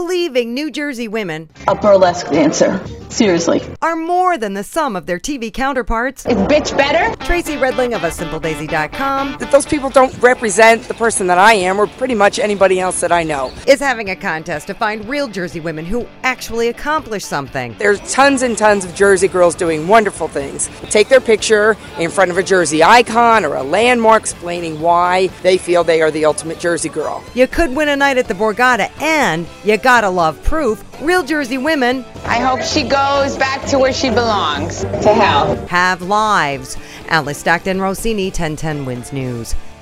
believing New Jersey women A burlesque dancer. Seriously. are more than the sum of their TV counterparts. Is bitch better? Tracy Redling of ASimpleDaisy.com That those people don't represent the person that I am or pretty much anybody else that I know. is having a contest to find real Jersey women who actually accomplish something. There's tons and tons of Jersey girls doing wonderful things. Take their picture in front of a Jersey icon or a landmark explaining why they feel they are the ultimate Jersey girl. You could win a night at the Borgata, and you gotta love proof. Real Jersey women I hope she goes back to where she belongs. To hell. have lives. Alice Stockton Rossini, 1010 Wins News.